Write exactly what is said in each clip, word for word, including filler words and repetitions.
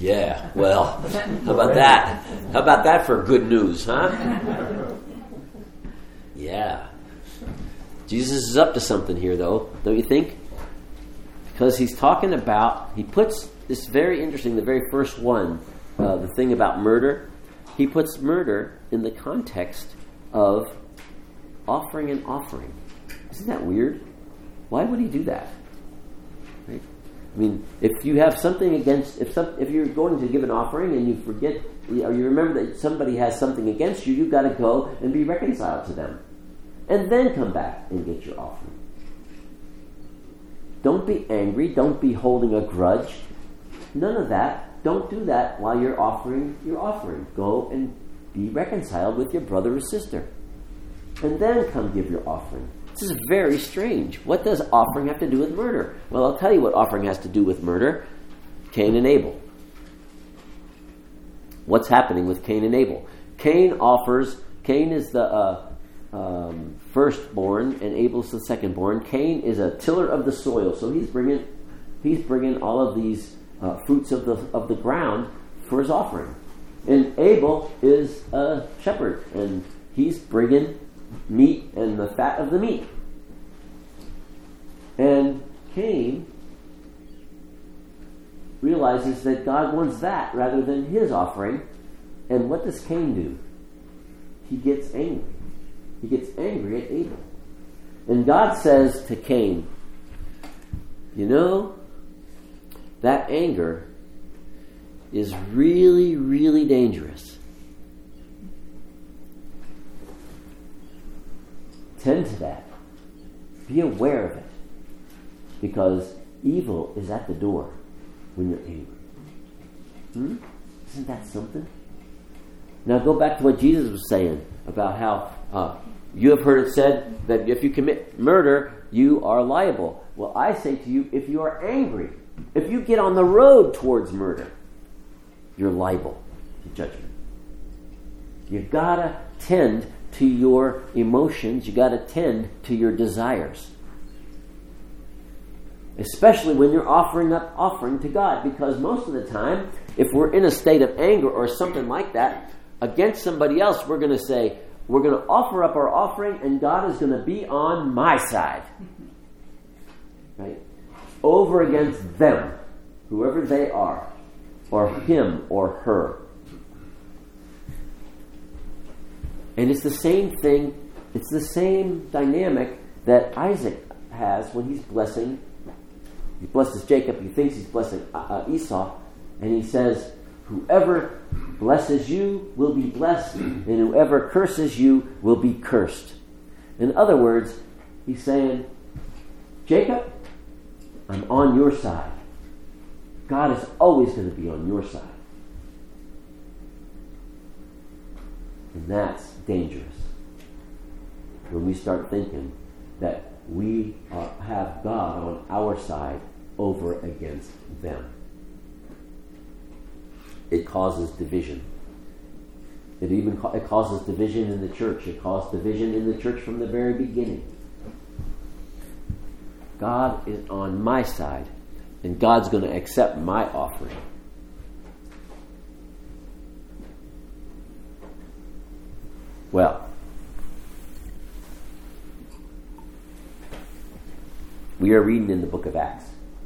Yeah, well, how about that? How about that for good news, huh? Yeah. Jesus is up to something here, though, don't you think? Because he's talking about, he puts this very interesting, the very first one, uh, the thing about murder, he puts murder in the context of offering an offering. Isn't that weird? Why would he do that? Right? I mean, if you have something against, if some, if you're going to give an offering and you forget, or you remember that somebody has something against you, you've got to go and be reconciled to them. And then come back and get your offering. Don't be angry. Don't be holding a grudge. None of that. Don't do that while you're offering your offering. Go and be reconciled with your brother or sister. And then come give your offering. This is very strange. What does offering have to do with murder? Well, I'll tell you what offering has to do with murder. Cain and Abel. What's happening with Cain and Abel? Cain offers, Cain is the uh, um, firstborn and Abel's the secondborn. Cain is a tiller of the soil, so he's bringing he's bringing all of these uh, fruits of the of the ground for his offering. And Abel is a shepherd, and he's bringing meat and the fat of the meat. And Cain realizes that God wants that rather than his offering. And what does Cain do? He gets angry. He gets angry at Abel. And God says to Cain, you know, that anger is really, really dangerous. Tend to that. Be aware of it. Because evil is at the door when you're angry. Hmm? Isn't that something? Now go back to what Jesus was saying about how uh, you have heard it said that if you commit murder, you are liable. Well, I say to you, if you are angry, if you get on the road towards murder, you're liable to judgment. You gotta tend to your emotions. You gotta tend to your desires. Especially when you're offering up offering to God, because most of the time, if we're in a state of anger or something like that against somebody else, we're going to say, we're going to offer up our offering and God is going to be on my side. Right? Over against them, whoever they are, or him or her. And it's the same thing, it's the same dynamic that Isaac has when he's blessing. He blesses Jacob. He thinks he's blessing uh, Esau. And he says, whoever blesses you will be blessed, and whoever curses you will be cursed. In other words, he's saying, Jacob, I'm on your side. God is always going to be on your side. And that's dangerous. When we start thinking that we are, have God on our side over against them. It causes division. It even ca- it causes division in the church. It caused division in the church from the very beginning. God is on my side, and God's going to accept my offering. Well, we are reading in the book of Acts.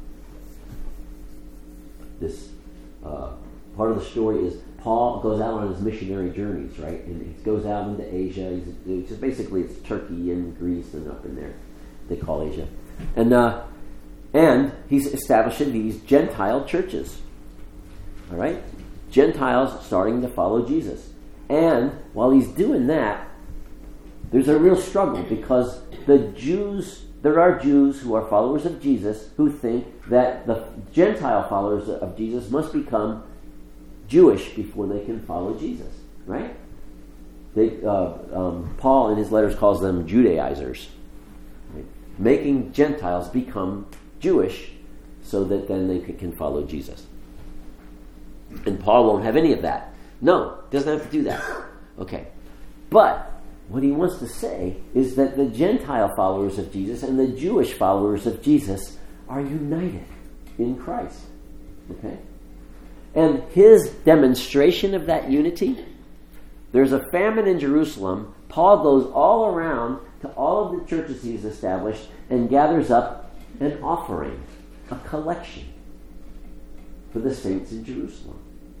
This uh, part of the story is Paul goes out on his missionary journeys, right? And he goes out into Asia. He's, it's just basically it's Turkey and Greece and up in there. They call Asia. And uh, and he's establishing these Gentile churches. All right? Gentiles starting to follow Jesus. And while he's doing that, there's a real struggle because the Jews, there are Jews who are followers of Jesus who think that the Gentile followers of Jesus must become Jewish before they can follow Jesus, right? They, uh, um, Paul in his letters calls them Judaizers, right? Making Gentiles become Jewish so that then they can follow Jesus. And Paul won't have any of that. No, doesn't have to do that. Okay. But what he wants to say is that the Gentile followers of Jesus and the Jewish followers of Jesus are united in Christ. Okay? And his demonstration of that unity, there's a famine in Jerusalem. Paul goes all around to all of the churches he's established and gathers up an offering, a collection for the saints in Jerusalem.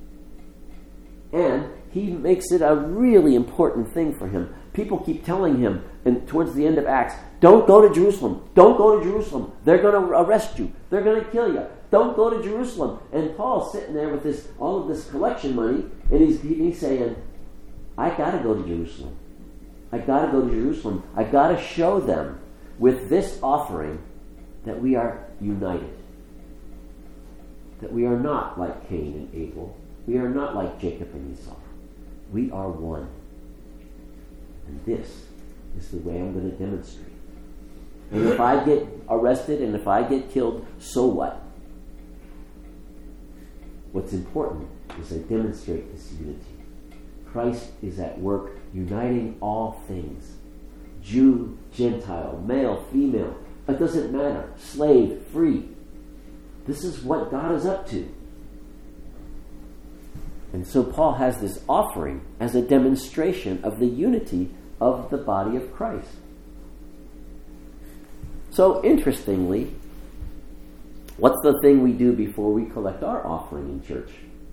And he makes it a really important thing for him. People keep telling him, and towards the end of Acts, don't go to Jerusalem. Don't go to Jerusalem. They're going to arrest you. They're going to kill you. Don't go to Jerusalem. And Paul's sitting there with this, all of this collection money, and he's, he's saying, I got to go to Jerusalem. I got to go to Jerusalem. I got to show them with this offering that we are united. That we are not like Cain and Abel. We are not like Jacob and Esau. We are one. And this is the way I'm going to demonstrate. And if I get arrested and if I get killed, so what? What's important is I demonstrate this unity. Christ is at work uniting all things. Jew, Gentile, male, female. It doesn't matter. Slave, free. This is what God is up to. And so Paul has this offering as a demonstration of the unity of the body of Christ. So interestingly, what's the thing we do before we collect our offering in church?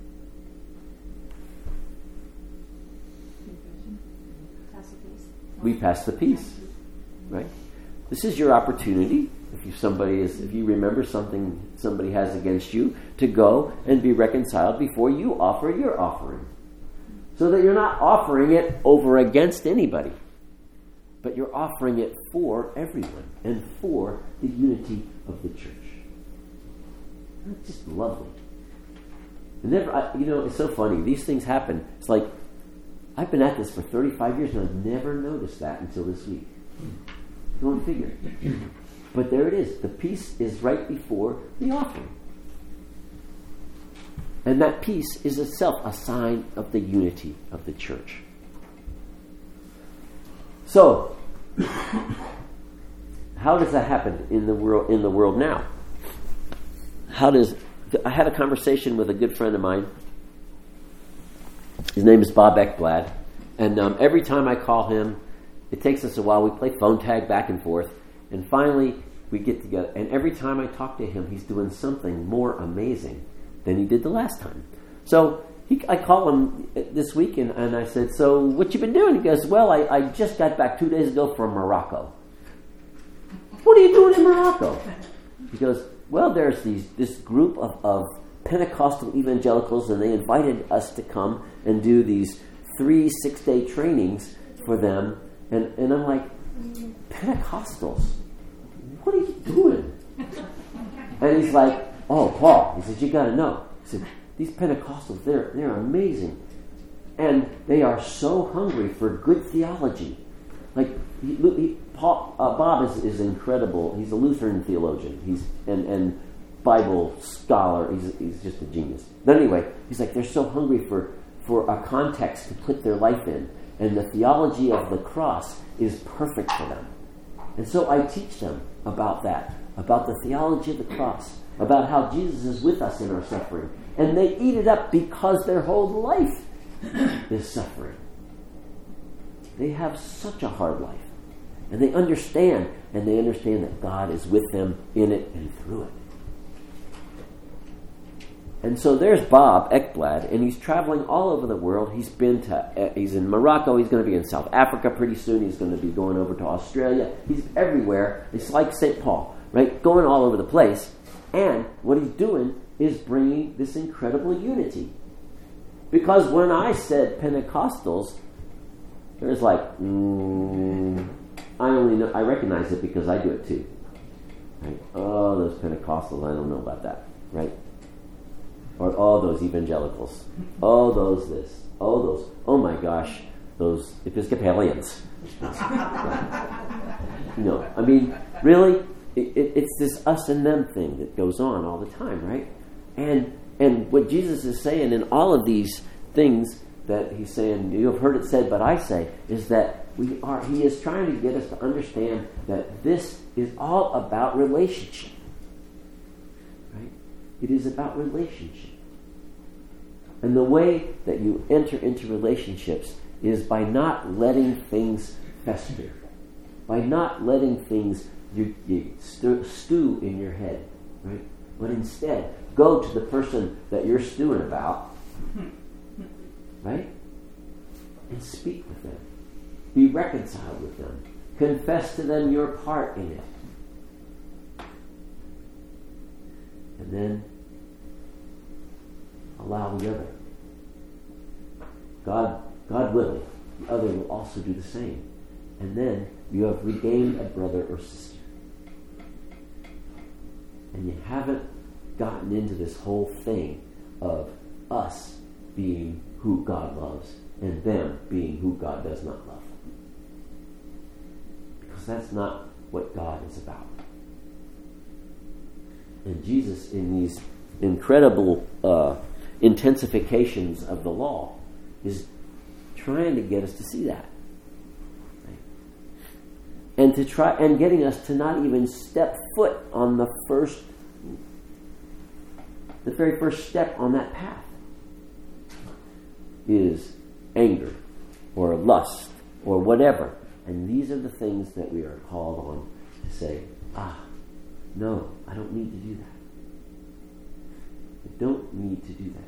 We pass the peace, right? This is your opportunity. If you, somebody is, if you remember something somebody has against you, to go and be reconciled before you offer your offering, so that you're not offering it over against anybody, but you're offering it for everyone and for the unity of the church. It's just lovely. And never, I, you know, it's so funny. These things happen. It's like I've been at this for thirty-five years and I've never noticed that until this week. Go and figure. But there it is. The peace is right before the offering. And that peace is itself a sign of the unity of the church. So, how does that happen in the world in the world now? How does I had a conversation with a good friend of mine. His name is Bob Ekblad. And um, every time I call him, it takes us a while. We play phone tag back and forth. And finally, we get together. And every time I talk to him, he's doing something more amazing than he did the last time. So he, I call him this week, and, and I said, so what you been doing? He goes, well, I, I just got back two days ago from Morocco. What are you doing in Morocco? He goes, well, there's these this group of, of Pentecostal evangelicals, and they invited us to come and do these three six-day trainings for them. And, and I'm like, Pentecostals? What are you doing? And he's like, oh, Paul, he says, you got to know. He said, these Pentecostals, they're, they're amazing. And they are so hungry for good theology. Like, he, he, Paul, uh, Bob is, is incredible. He's a Lutheran theologian. He's and, and Bible scholar. He's, he's just a genius. But anyway, he's like, they're so hungry for, for a context to put their life in. And the theology of the cross is perfect for them. And so I teach them about that, about the theology of the cross, about how Jesus is with us in our suffering. And they eat it up because their whole life is suffering. They have such a hard life. And they understand, and they understand that God is with them in it and through it. And so there's Bob Ekblad, and he's traveling all over the world. He's been to, uh, he's in Morocco. He's going to be in South Africa pretty soon. He's going to be going over to Australia. He's everywhere. It's like Saint Paul, right? Going all over the place. And what he's doing is bringing this incredible unity. Because when I said Pentecostals, there's like, mm, I only know, I recognize it because I do it too. Right? Oh, those Pentecostals, I don't know about that, right? Or all those evangelicals. Oh, those this. Oh, those. Oh my gosh, those Episcopalians. You know, I mean, really, it, it, it's this us and them thing that goes on all the time, right? And and what Jesus is saying in all of these things that he's saying, you have heard it said, but I say, is that we are. He is trying to get us to understand that this is all about relationship. Right? It is about relationship. And the way that you enter into relationships is by not letting things fester, by not letting things you, you stew, stew in your head, right? But instead, go to the person that you're stewing about, right? And speak with them. Be reconciled with them. Confess to them your part in it. And then allow the other. God, God willing, the other will also do the same. And then you have regained a brother or sister. And you haven't gotten into this whole thing of us being who God loves and them being who God does not love. Because that's not what God is about. And Jesus, in these incredible uh, intensifications of the law, is trying to get us to see that. Right? And to try and getting us to not even step foot on the first the very first step on that path is anger or lust or whatever. And these are the things that we are called on to say, ah, no, I don't need to do that. I don't need to do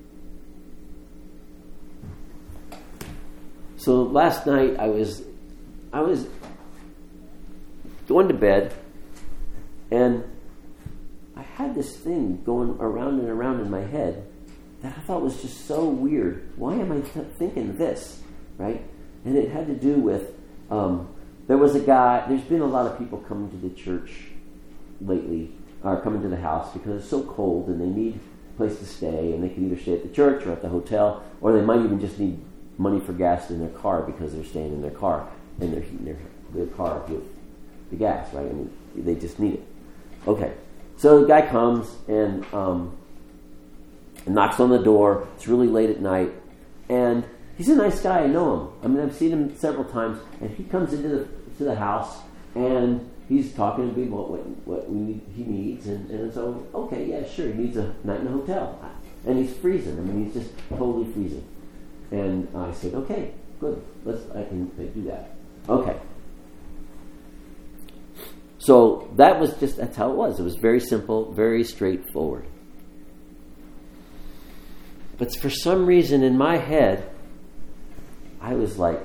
that. So last night I was I was going to bed, and I had this thing going around and around in my head that I thought was just so weird. Why am I th- thinking this, right? And it had to do with, um, there was a guy, there's been a lot of people coming to the church lately, or coming to the house because it's so cold and they need a place to stay, and they can either stay at the church or at the hotel, or they might even just need money for gas in their car because they're staying in their car and they're heating their, their car with the gas, right? I mean, they just need it. Okay. So the guy comes and um, knocks on the door. It's really late at night. And he's a nice guy. I know him. I mean, I've seen him several times. And he comes into the to the house, and he's talking to me about what, what we need, he needs. And, and so, okay, yeah, sure. He needs a night in a hotel. And he's freezing. I mean, he's just totally freezing. And I said, okay, good. Let's. I can do that. Okay. So that was just, that's how it was. It was very simple, very straightforward. But for some reason in my head, I was like,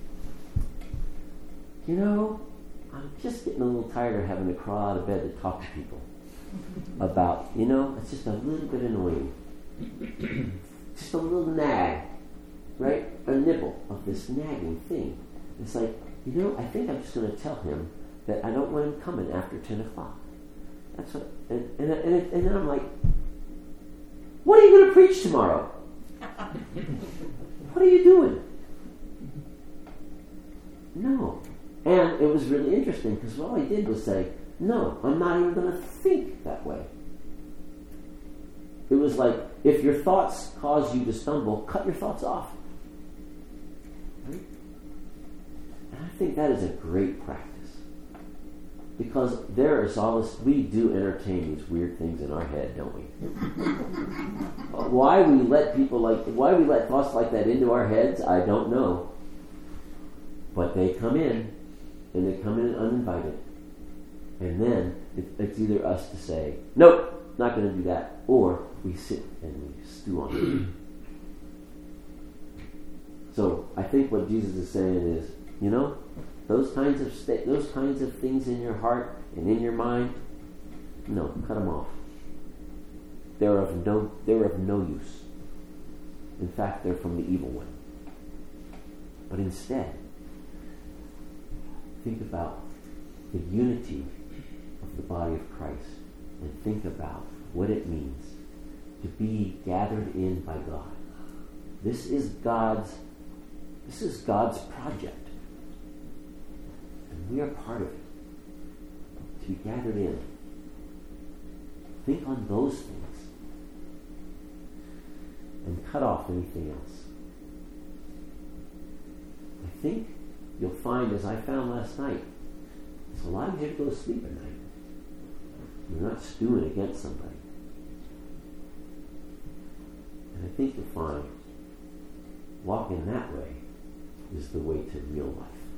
you know, I'm just getting a little tired of having to crawl out of bed to talk to people about, you know, it's just a little bit annoying. Just a little nag, right? A nibble of this nagging thing. It's like, you know, I think I'm just going to tell him that I don't want him coming after ten o'clock. That's what, and, and, and, and then I'm like, what are you going to preach tomorrow? What are you doing? No. And it was really interesting because all I did was say, no, I'm not even going to think that way. It was like, if your thoughts cause you to stumble, cut your thoughts off. Right? And I think that is a great practice. Because there is all this, we do entertain these weird things in our head, don't we? Why we let people like, why we let thoughts like that into our heads, I don't know. But they come in, and they come in uninvited. And then it, it's either us to say, nope, not going to do that, or we sit and we stew on it. So I think what Jesus is saying is, you know, Those kinds of sta- those kinds of things in your heart and in your mind, no, cut them off. They're of no they're of no use. In fact, they're from the evil one. But instead, think about the unity of the body of Christ, and think about what it means to be gathered in by God. This is God's this is God's project. We are part of it. To be gathered in. Think on those things. And cut off anything else. I think you'll find, as I found last night, it's a lot easier to go to sleep at night. You're not stewing against somebody. And I think you'll find walking that way is the way to real life.